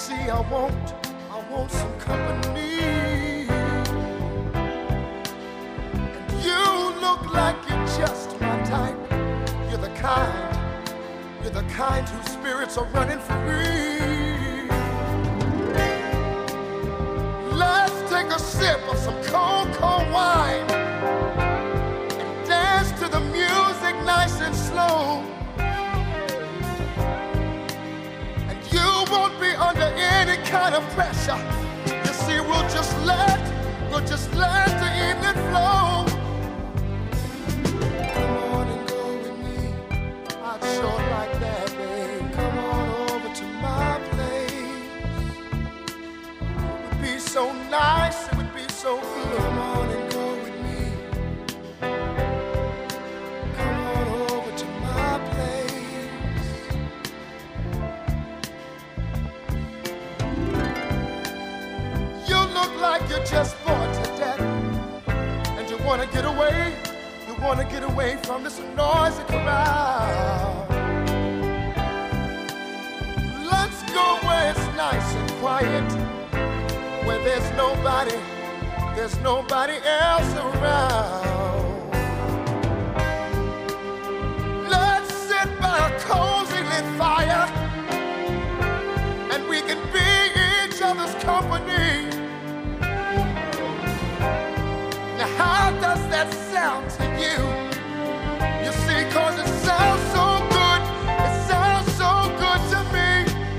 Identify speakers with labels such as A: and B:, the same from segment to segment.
A: see, I want some company. And you look like you're just my type. You're the kind whose spirits are running free. Let's take a sip of some cold, cold wine and dance to the music nice and slow. And you won't be under any kind of pressure. You see, we'll just let the evening flow. Come on and go with me. I'd sure like that, babe. Come on over to my place. It would be so nice, it would be so good. Come on and go with me. Come on over to my place. You look like you're just bored to death, and you wanna get away. You wanna get away from this noisy crowd. Let's go where it's nice and quiet, where there's nobody else around. Let's sit by a cozy lit fire, and we can be each other's company. Now how does that sound to you? You see, 'cause it sounds so good, it sounds so good to me.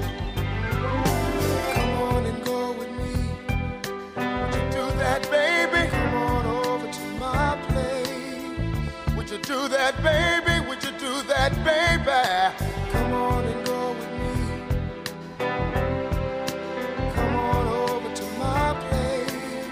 A: Come on and go with me. Would you do that, baby? Come on over to my place. Would you do that, baby? Would you do that, baby? Come on and go with me. Come on over to my place.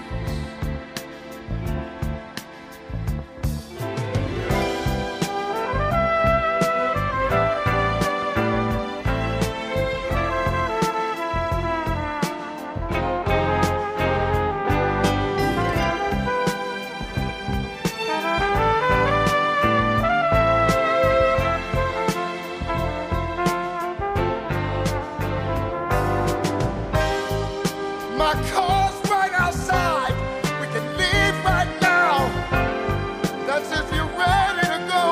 A: My car's right outside. We can leave right now. That's if you're ready to go.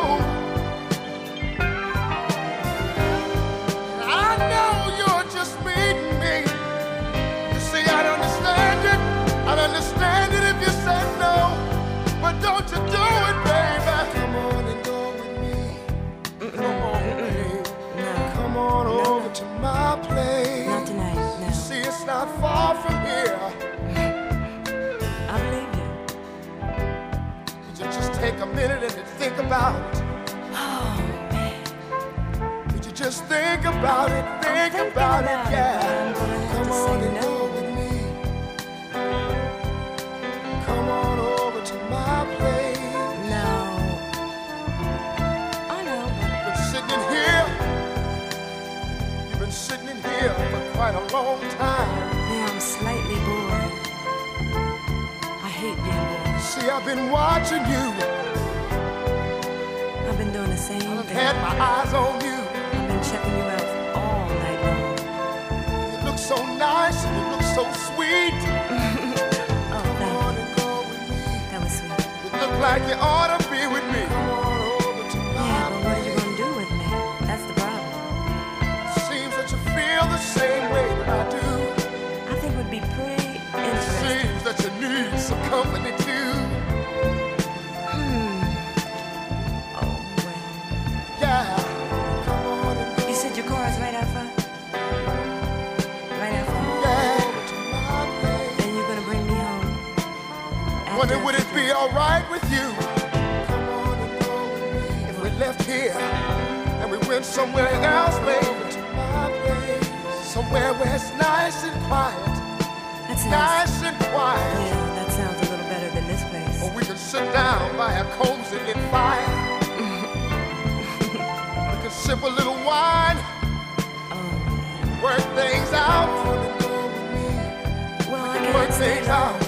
A: And I know you're just meeting me. You see, I'd understand it. I'd understand it if you said no. But don't you do it, baby. Come on and go with me. Come on, baby. Come on over to my place.
B: Not tonight, no.
A: See, it's not far from here.
B: I believe you.
A: Would you just take a minute and think about it?
B: Oh, man.
A: Would you just think about it? Think about it, yeah.
B: I'm gonna have
A: Come
B: to
A: on
B: say
A: and
B: no.
A: go with me. Come on over to my place.
B: No. I know, but
A: You've been sitting in here. You've been sitting in here for quite a long time.
B: now I'm slightly bored. I hate being bored.
A: See, I've been watching you.
B: I've been doing the same
A: I've
B: thing.
A: had my eyes on you.
B: I've been checking you out all night long.
A: You look so nice and you look so sweet.
B: Oh,
A: Come
B: thank
A: on
B: you.
A: and go with me.
B: That was sweet.
A: You look like you ought to be with me. Come on over to
B: Yeah,
A: my
B: but what are you
A: place.
B: gonna do with me? That's the problem.
A: Seems that you feel the same way that I do.
B: I think it would be pretty interesting.
A: Seems that you need some company too.
B: Oh, well.
A: Yeah. Come on and go.
B: You said your car is right out front? Right out front?
A: Yeah. Over to my place.
B: And you're gonna bring me home?
A: Wonder would it be alright with you? Come on and go with me. If we left here and we went somewhere else, baby. To my place. Somewhere where it's nice and quiet.
B: That sounds...
A: Nice and quiet.
B: Yeah, that sounds a little better than this place.
A: Or we can sit down by a cozy lit fire. We can sip a little wine,
B: Oh, yeah.
A: work things out,
B: Well, I
A: work
B: can't stay
A: things
B: long.
A: out.